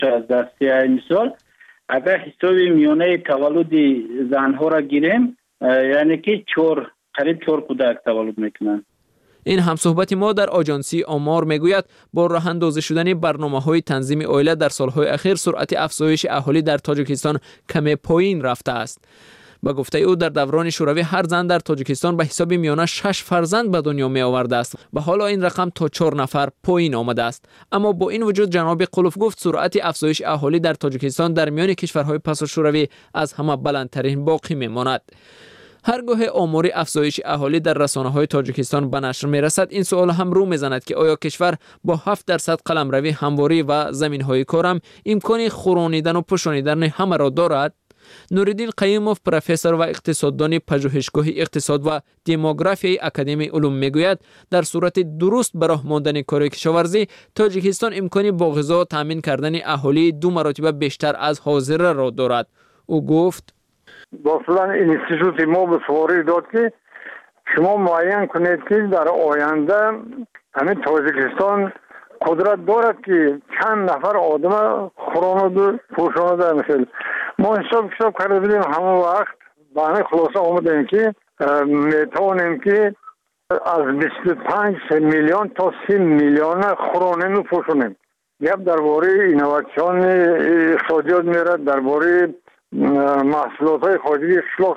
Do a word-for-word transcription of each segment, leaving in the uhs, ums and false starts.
از دستی این سال اگر حساب میانه تولد زنها را گیریم یعنی که چهار قریب چهار کودک تولد میکنن. این همصحبت ما در آژانسی آمار میگوید با راه اندازی شدن برنامه‌های تنظیم عائله در سالهای اخیر سرعت افزایش اهالی در تاجیکستان کم پایین رفته است. با گفته او در دوران شوروی هر زن در تاجیکستان به حساب میانه شش فرزند به دنیا می آورده است و حالا این رقم تا چهار نفر پایین آمده است. اما با این وجود جناب قلوف گفت سرعت افزایش اهالی در تاجیکستان در میان کشورهای پس از شوروی از همه بلندترین باقی میماند. هرگاه آمار افزایش اهالی در رسانه‌های تاجیکستان به نشر می‌رسد این سوال هم رو می‌زند که آیا کشور با هفت درصد قلمروی همواری و زمین‌های کارم امکان خورانیدن و پوشانیدن همه را دارد؟ نوردین قیوموف پروفسور و اقتصاددان پژوهشگاه اقتصاد و دموگرافی اکادمی علوم میگوید در صورت درست به راه ماندن کار کشاورزی تاجیکستان امکانی با غذا تامین کردن اهالی دو مرتبه بیشتر از حاضر را دارد. او گفت با فلان اینستیتوت ما به سواری داد که شما معین کنید که در آینده همین تاجیکستان قدرت دارد که چند نفر آدم خورانده و پوشانده میشه. ما حساب کتاب کرده بودیم همه وقت به همه خلاصه آمدیم که میتونیم که از بیست و پنج میلیون تا سی میلیون خورانیم و پوشانیم. گپ درباره اینوواسیون اقتصادیات میرد، درباره محصولات های خارجی قشلاق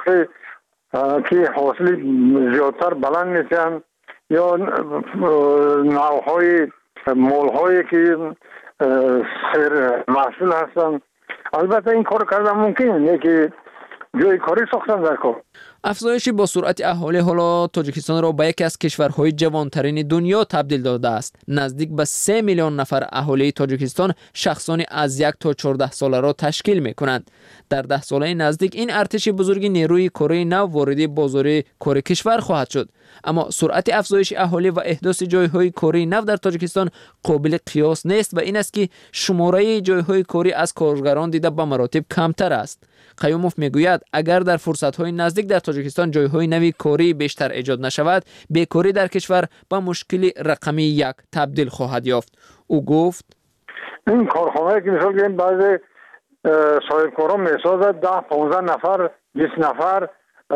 که حاصل زیادتر بلند میشن یا نوعهای مولهایی که سر محصول هستن. البته این کار کردن ممکنه که جای کاری ساختن در کار. افزایش با سرعت اهالی حالا تاجیکستان را به یکی از کشورهای جوانترین دنیا تبدیل داده است. نزدیک به سه میلیون نفر اهالی تاجیکستان شخصانی از یک تا چهارده ساله را تشکیل می کنند. در ده ساله نزدیک این ارتش بزرگ نیروی کره نو وارد بازار کار کشور خواهد شد. اما سرعت افزایش اهالی و احداث جایهای کاری نو در تاجیکستان قابل قیاس نیست و این است که شماره جایهای کاری از کارگران دیده به مراتب کمتر است. قیوموف میگوید اگر در فرصت‌های نزدیک در تاجیکستان جایهای نوی کاری بیشتر ایجاد نشود بیکاری در کشور به مشکل رقمی یک تبدیل خواهد یافت. او گفت این کارخانه‌ای که مثال بگیم بعضی صاحب کاران میسازد ده پانزده نفر بیست نفر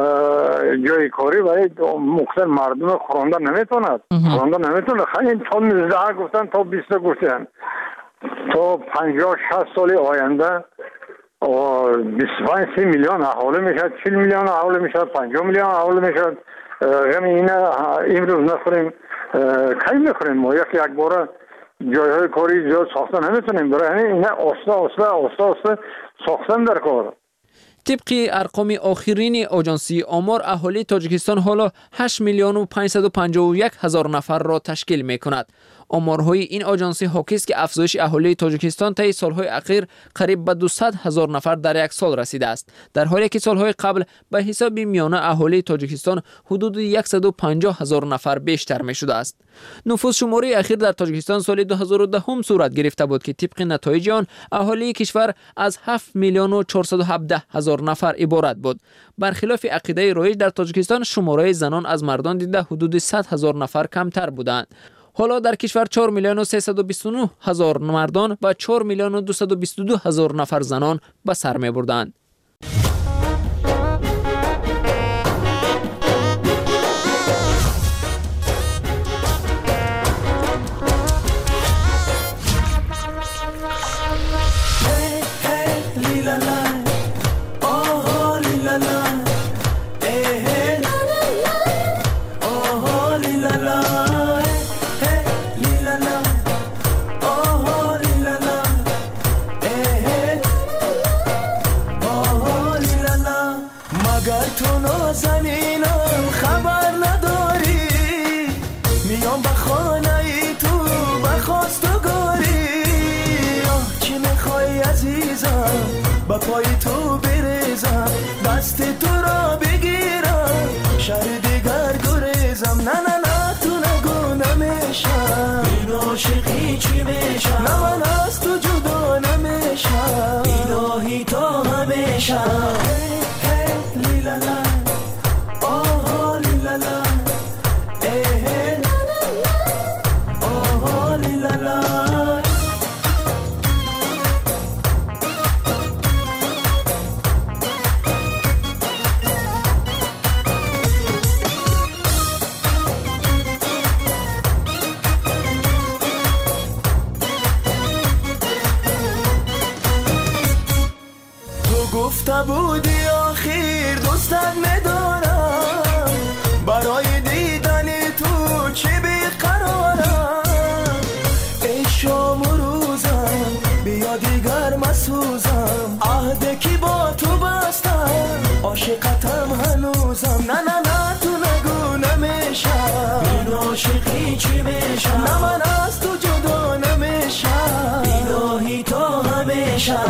جای کاری برای مختلف مردم خورانده نمیتوند خورانده نمیتونه. خیلی تا نوزده گفتن تا بیست گفتن تا پنجاه شصت سال آینده بیست و پنج سی میلیون اهالی میشد، چهل میلیون اهالی میشد، پنجاه میلیون اهالی میشد. یعنی اینا امروز نخوریم کی میخوریم ما یک یک بار جایهای کاری زیاد ساختن نمیتونیم. برای همین اینا آسته آسته آسته آسته ساختن در کار. طبق ارقام آخرین آژانسی آمار اهالی تاجیکستان حالا هشت میلیون و پانصد و پنجاه و یک هزار نفر را تشکیل می کند. آمارهای این آژانسی حاکی است که افزایش اهالی تاجیکستان طی سالهای اخیر قریب به دویست هزار نفر در یک سال رسیده است، در حالی که سالهای قبل به حساب میانه اهالی تاجیکستان حدود صد و پنجاه هزار نفر بیشتر می شده است. نفوذ شماری اخیر در تاجیکستان سال دو هزار و ده صورت گرفته بود که طبق نتایج آن اهالی کشور از هفت میلیون و چهارصد و هفده هزار نفر عبارت بود. برخلاف عقیده رایج در تاجیکستان شماره زنان از مردان دیده حدود صد هزار نفر کمتر بودند. حالا در کشور چهار میلیون و سیصد و بیست و نه هزار مردان و چهار میلیون و دویست و بیست و دو هزار نفر زنان به سر می بردند. با پای تو بریزم دست تو را بگیرم شهر دیگر گریزم نه نه نه تو نگو نمیشم این عاشقی چی میشم نه من از تو جدا نمیشم الهی تا همیشم هی هی لیلالا آها لیلالا اه آها لیلالا گفته بودی آخر دوستت ندارم، برای دیدن تو چه بیقرارم. ای شام و روزم بیا دیگر مسوزم، عهد کی با تو بستم عاشقتم هنوزم. نه نه نه تو نگو نمیشم، این عاشقی چی میشم؟ نه من از تو جدا نمیشم، الهی تا همیشه.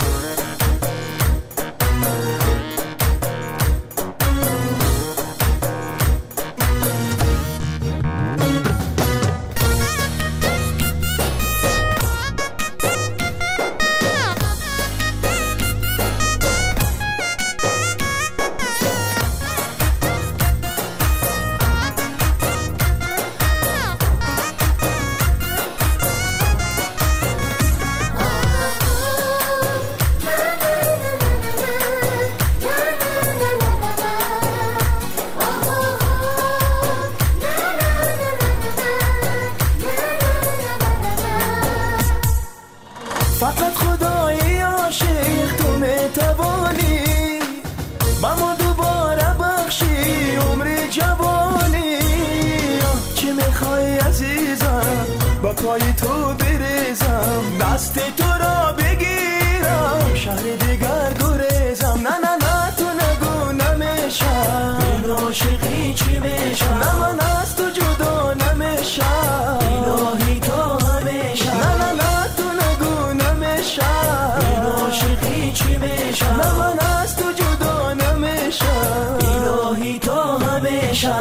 فقط خدای عاشق تو میتوانی با ما دوباره بخشی عمر جوانی. چی میخوای عزیزم با پای تو بریزم، دست تو را بگیرم شهر دیگر گریزم. نه نه نه تو نگو نمیشم، این عاشقی چی میشم؟ نه من از تو جدا نمیشم، الهی تا همیشه. نه نه نه این عاشقی چی میشم؟ نه من از تو جدا نمیشم، الهی تا همیشه.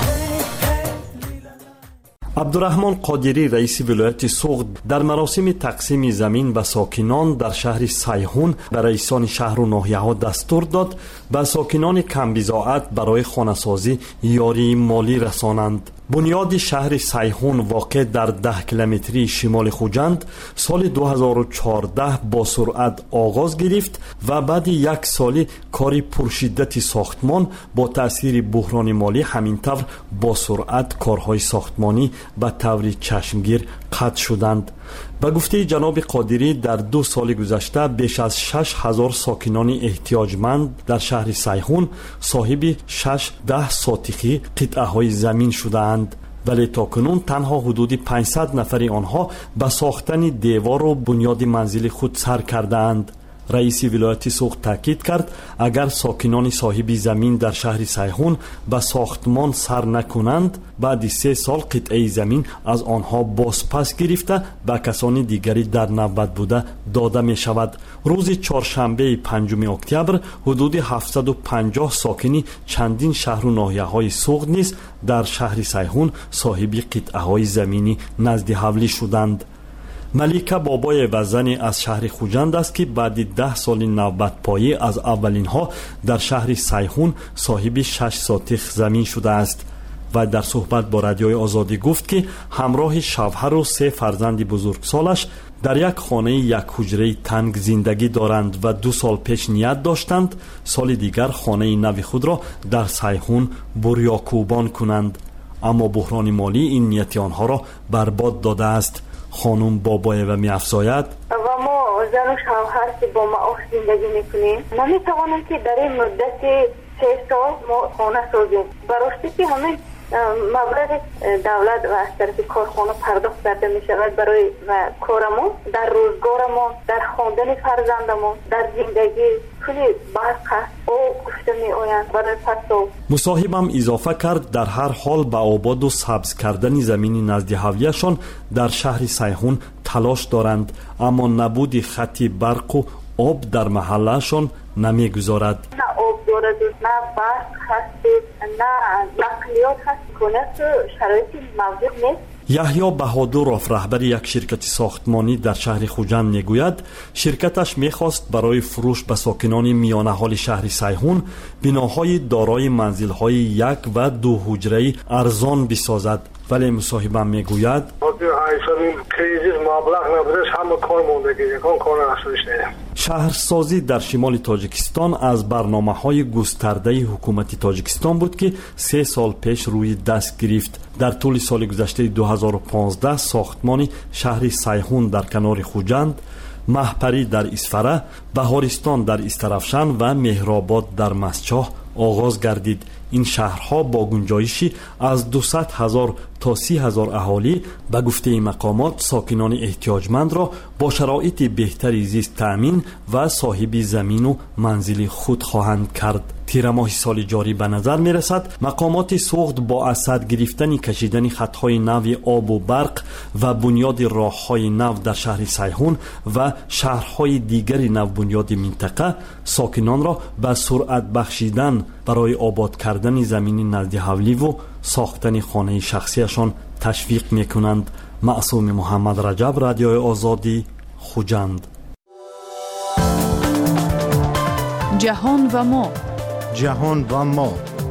عبدالرحمن قادری رئیس ولایت سوغد در مراسم تقسیم زمین به ساکنان در شهر سیحون به رئیسان شهر و ناحیه‌ها دستور داد به ساکنان کمبضاعت برای خانه‌سازی یاری مالی رسانند. بنیاد شهر سیحون واقع در ده کیلومتری شمال خوجند سال دو هزار و چهارده با سرعت آغاز گرفت و بعد یک سالی کار پرشدت ساختمان با تأثیر بحران مالی همین طور با سرعت کارهای ساختمانی به طور چشمگیر قطع شدند. به گفته جناب قادری در دو سال گذشته بیش از شش هزار ساکنان احتیاجمند در شهر سیحون صاحب شش ده ساتقی قطعه های زمین شدند، ولی تاکنون تنها حدود پانصد نفر آنها به ساختن دیوار و بنیاد منزل خود سر کردند. رئیس ولایت سوغد تاکید کرد اگر ساکنان صاحب زمین در شهر سیحون به ساختمان سر نکنند بعد سه سال قطعه زمین از آنها بازپس گرفته به کسان دیگری در نوبت بوده داده می شود. روز چهارشنبه پنجم اکتبر حدود هفتصد و پنجاه ساکنی چندین شهر و ناحیه های سوغد نیز در شهر سیحون صاحب قطعه های زمینی نزد حولی شدند. ملیکه بابای وزن از شهر خوجند است که بعد ده سال نوبت پایی از اولین ها در شهر سیحون صاحب شش ساتق زمین شده است و در صحبت با رادیوی آزادی گفت که همراه شوهر و سه فرزند بزرگسالش در یک خانه یک حجره تنگ زندگی دارند و دو سال پیش نیت داشتند سال دیگر خانه نو خود را در سیحون بوریاکوبان کنند، اما بحران مالی این نیت آنها را برباد داده است. خانم بابای و می افزاید و ما زن و شوهر که با معاش زندگی میکنیم نمیتوانیم که در این مدت سه سال ما خانه سازیم، برای که همین مبلغ دولت و از طرف کارخانه پرداخت کرده می شود برای کارمون، در روزگارمون، در خواندن فرزندمون، در زندگی کلی برق او گفته می آیند برای پسو. مصاحبم اضافه کرد در هر حال به آباد و سبز کردن زمین نزد حویشان در شهر سیحون تلاش دارند، اما نبود خطی برق و آب در محلشان نمی گذارد. نه آب دارد، نه برق هست، نه نقلیات هست، کنه شرایطی موجود نیست. یحیی بهادرов رهبر یک شرکت ساختمانی در شهر خوجند میگوید شرکتش میخواست برای فروش به ساکنان میانه حال شهر سیحون بناهای دارای منزل‌های یک و دو حجره ارزان بسازد، ولی مصاحبم میگوید شهرسازی در شمال تاجیکستان از برنامه‌های گسترده حکومت تاجیکستان بود که سه سال پیش روی دست گرفت. در طول سال گذشته دو هزار و پانزده ساختمان شهر سیحون در کنار خوجند مهپری در اسفره، بهارستان در استرافشان و مهرآباد در مسچاه آغاز گردید. این شهرها با گنجایشی از دویست هزار تا سی هزار اهالی به گفته مقامات ساکنان احتیاجمند را با شرایط بهتری زیست تأمین و صاحب زمین و منزل خود خواهند کرد. تیر ماه سال جاری به نظر می رسد مقامات سوخت با اسد گرفتن کشیدن خطهای نو آب و برق و بنیاد راههای نو در شهر سیحون و شهرهای دیگر نو بنیاد منطقه ساکنان را به سرعت بخشیدن برای آباد کردن زمین نزد حولی و ساختن خانه شخصیشان تشویق می کنند. معصوم محمد رجب، رادیوی آزادی، خوجند. جهان و ما جهان و ما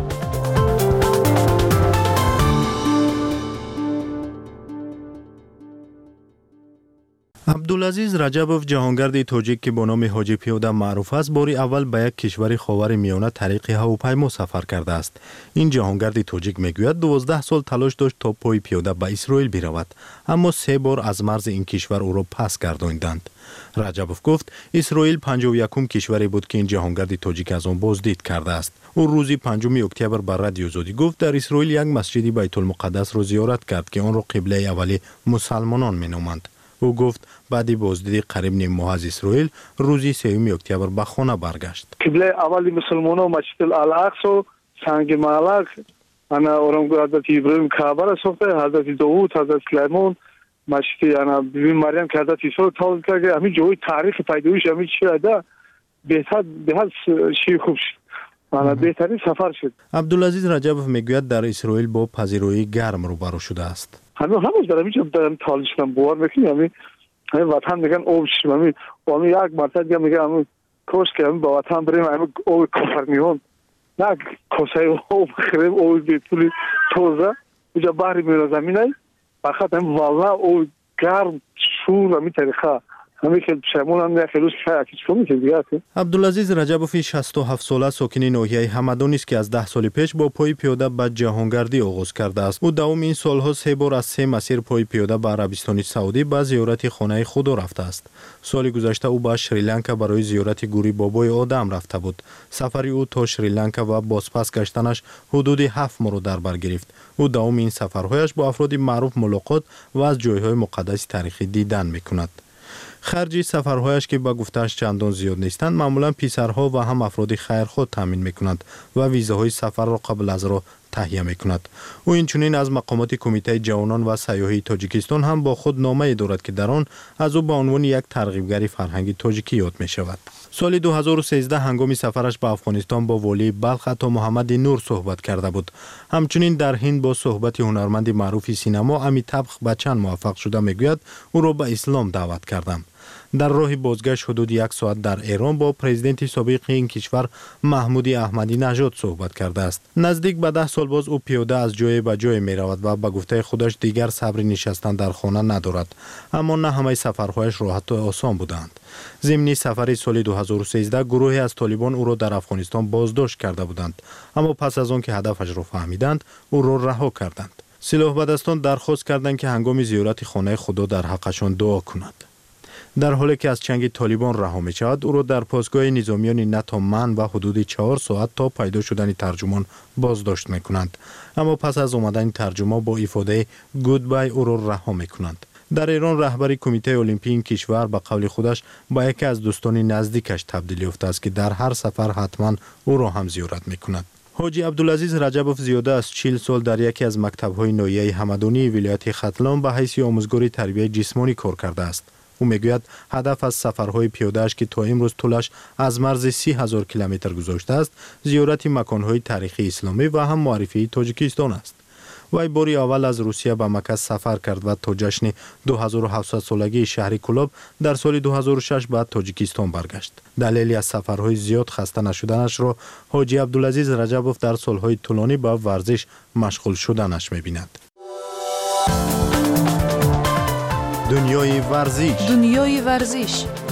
عبدالعزیز رجبوف، جهانگرد تاجیک که با نام حاجی پیاده معروف است، باری اول به یک کشور خاور میانه طریق هواپیما سفر کرده است. این جهانگرد تاجیک میگوید دوازده سال تلاش داشت تا پای پیاده به اسرائیل برود، اما سه بار از مرز این کشور او را پس گرداندند. رجبوف گفت اسرائیل پنجاه و یکم کشوری بود که این جهانگرد تاجیک از آن بازدید کرده است. او روزی پنجم اکتبر بر رادیو آزادی گفت در اسرائیل یک مسجد بیت المقدس را زیارت کرد که آن را قبله اولی مسلمانان مینامند. او گفت بعد بازدید قریب نیم ماه از اسرائیل روزی سوم اکتبر به خانه برگشت. قبله اولی مسلمانان مسجد الاقصی، سنگ معلق، انا اورم حضرت ابراهیم کعبه را ساخته، حضرت داوود، حضرت سلیمان، مسجد انا بیبی مریم که حضرت عیسی تولد کرد. همین جای تاریخ پیدایش همین چیه ده بهتر بهتر شی خوب شد. انا بهترین سفر شد. عبدالعزیز رجبوف میگوید در اسرائیل با پذیرایی گرم روبرو شده است. همین همش در اینجا دارم تالشم باور میکنم. همین همین وطن میگن اوش، همین همین یک مرتبه دیگه میگم همین کوش که همین با وطن بریم همین او کفرنیون نه کوسای او خریم او بیتولی توزه اینجا بحری میره زمینه فقط همین والله او گرم شور همین طریقه همین که شمون هم نه خیلیش فاکیش کنی که دیگه. عبدالعزیز رجبوف شصت و هفت ساله ساکن ناحیه همدانی است که از ده سال پیش با پای پیاده به جهانگردی آغاز کرده است. او دوام این سالها سه بار از سه مسیر پای پیاده به عربستان سعودی به زیارت خانه خدا رفته است. سال گذشته او به شریلانکا برای زیارت گوری بابای آدم رفته بود. سفر او تا شریلانکا و بازپس گشتنش حدود هفت ماه را در بر گرفت. او دوام این سفرهایش با افراد معروف ملاقات و از جایهای مقدس تاریخی دیدن میکند. خرج سفرهایش که با گفتهش چندان زیاد نیستند معمولا پیسرها و هم افراد خیرخواه تامین میکنند و ویزاهای سفر را قبل از را تهیه میکند. او اینچنین از مقامات کمیته جوانان و سیاحی تاجیکستان هم با خود نامه دارد که در آن از او به عنوان یک ترغیبگر فرهنگی تاجیکی یاد می شود. سال دو هزار و سیزده هنگام سفرش به افغانستان با والی بلخ عطا محمد نور صحبت کرده بود. همچنین در هند با صحبت هنرمند معروف سینما امیتابh بچن موفق شده میگوید او را به اسلام دعوت کردم. در راه بازگشت حدود یک ساعت در ایران با پرزیدنت سابق این کشور محمود احمدی نژاد صحبت کرده است. نزدیک به ده سال باز او پیاده از جای به جای می رود و به گفته خودش دیگر صبر نشستن در خانه ندارد. اما نه همه سفرهایش راحت و آسان بودند. ضمن سفر سال دو هزار و سیزده گروهی از طالبان او را در افغانستان بازداشت کرده بودند، اما پس از آن که هدفش را فهمیدند او را رها کردند. سلاح بدستان درخواست کردند که هنگام زیارت خانه خدا در حقشان دعا کند. در حالی که از چنگ طالبان رها می شود او را در پاسگاه نظامیان نتا من و حدود چهار ساعت تا پیدا شدن ترجمان بازداشت می کنند، اما پس از آمدن ترجمان با ifade گودبای او را رها می کنند. در ایران رهبر کمیته المپی این کشور به قول خودش با یکی از دوستان نزدیکش تبدیل یافته است که در هر سفر حتما او را هم زیارت می کند. حاجی عبدالعزیز رجبوف زیاده از چهل سال در یکی از مکتب‌های ناحیه همدانی ولایت ختلان به حیث آموزگار تربیت جسمانی کار کرده است. او میگوید هدف از سفرهای پیاده‌اش که تا امروز طولش از مرز سی هزار کیلومتر گذشته است، زیارت مکان‌های تاریخی اسلامی و هم معرفی تاجیکستان است. وی باری اول از روسیه به مکه سفر کرد و تا جشن دو هزار و هفتصد سالگی شهر کلاب در سال دو هزار و شش به تاجیکستان برگشت. دلیلی از سفرهای زیاد خسته نشدنش را حاجی عبدالعزیز رجبوف در سالهای طولانی به ورزش مشغول شدنش می‌بیند. دنیای ورزش. دنیای ورزش.